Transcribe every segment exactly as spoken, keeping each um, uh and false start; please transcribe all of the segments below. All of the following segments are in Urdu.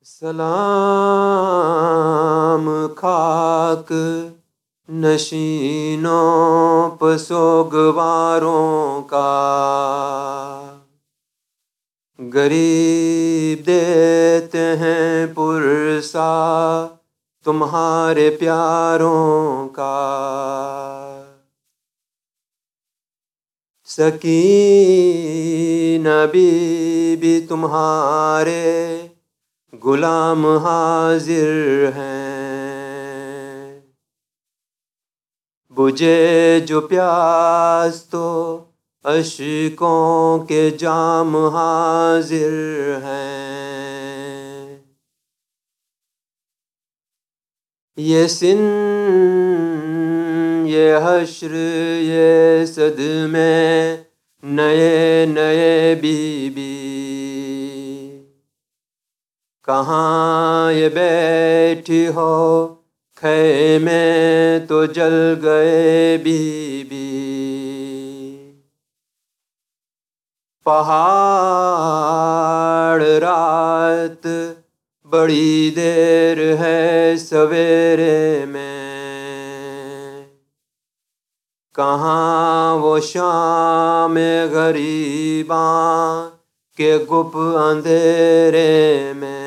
سلام خاک نشینوں پہ سوگواروں کا، غریب دیتے ہیں پرسا تمہارے پیاروں کا۔ سکینہ بی بی تمہارے غلام حاضر ہیں، بجھے جو پیاس تو اشکوں کے جام حاضر ہیں۔ یہ سن یہ حشر یہ صدمے نئے نئے بی بی، کہاں یہ بیٹھی ہو خیمے تو جل گئے بی بی۔ پہاڑ رات بڑی دیر ہے سویرے میں، کہاں وہ شام غریباں کے گپ اندھیرے میں۔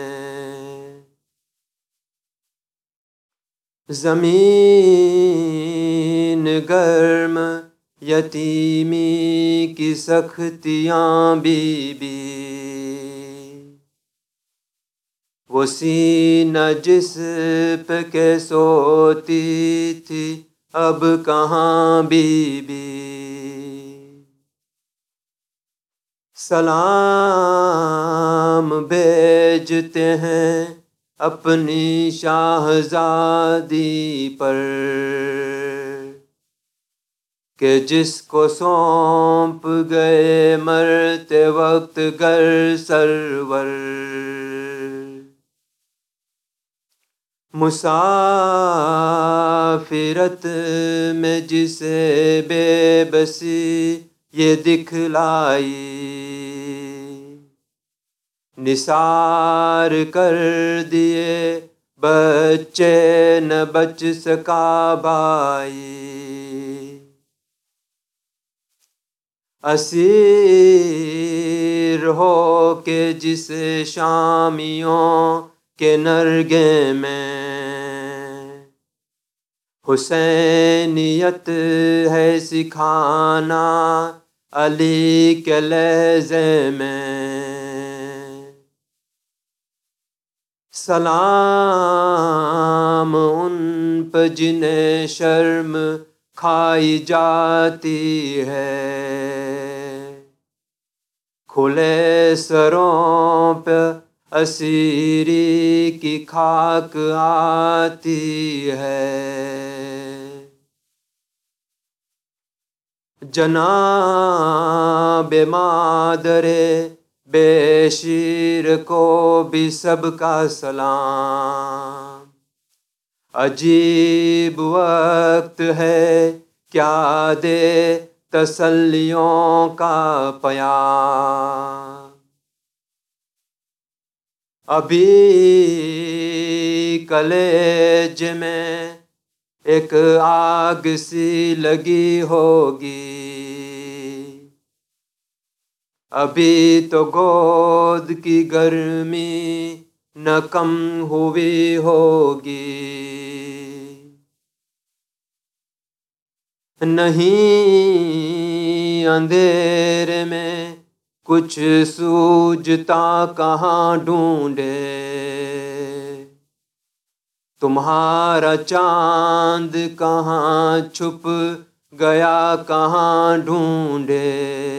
زمین گرم یتیمی کی سختیاں بی بی، وہ سینہ جس پہ کے سوتی تھی اب کہاں بی بی۔ سلام بھیجتے ہیں اپنی شاہزادی پر، کہ جس کو سونپ گئے مرتے وقت گر سرور۔ مسافرت میں جسے بے بسی یہ دکھلائی، نثار کر دیے بچے نہ بچ سکا بھائی۔ اسیر ہو کے جس شامیوں کے نرگے میں، حسینیت ہے سکھانا علی کے لہجے میں۔ سلام ان پہ جنہیں شرم کھائی جاتی ہے، کھلے سروں پہ اسیری کی خاک آتی ہے۔ جناب مادر بے شیر کو بھی سب کا سلام، عجیب وقت ہے کیا دے تسلیوں کا پیام۔ ابھی کلیج میں ایک آگ سی لگی ہوگی، ابھی تو گود کی گرمی نہ کم ہوئی ہوگی۔ نہیں اندھیرے میں کچھ سوجھتا کہاں ڈھونڈے، تمہارا چاند کہاں چھپ گیا کہاں ڈھونڈے۔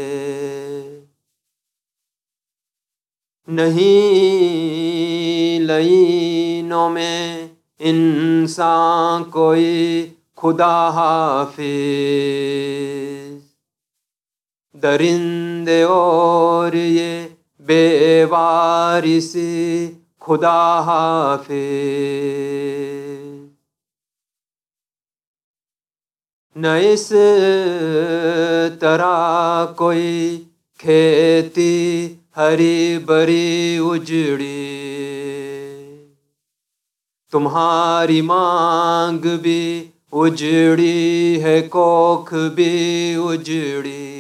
نہیں لعینوں میں انسان کوئی خدا حافظ، درندے اور یہ بے وارثی خدا حافظ۔ نہ اس طرح کوئی کھیتی ہری بری اجڑی، تمہاری مانگ بھی اجڑی ہے، کوکھ بھی اجڑی۔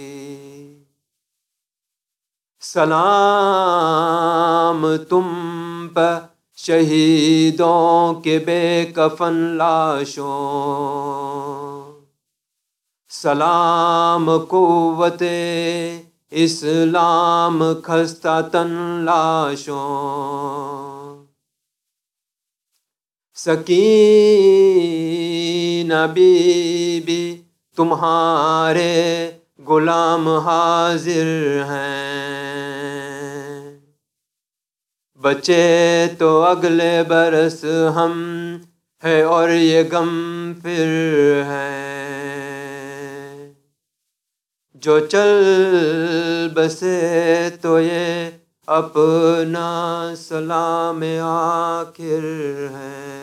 سلام تم پہ شہیدوں کے بے کفن لاشوں، سلام قوت اسلام خستہ تن لاشوں۔ سکینہ بی بی تمہارے غلام حاضر ہیں، بچے تو اگلے برس ہم ہے اور یہ غم پھر ہے۔ جو چل بسے تو یہ اپنا سلام آخر ہے۔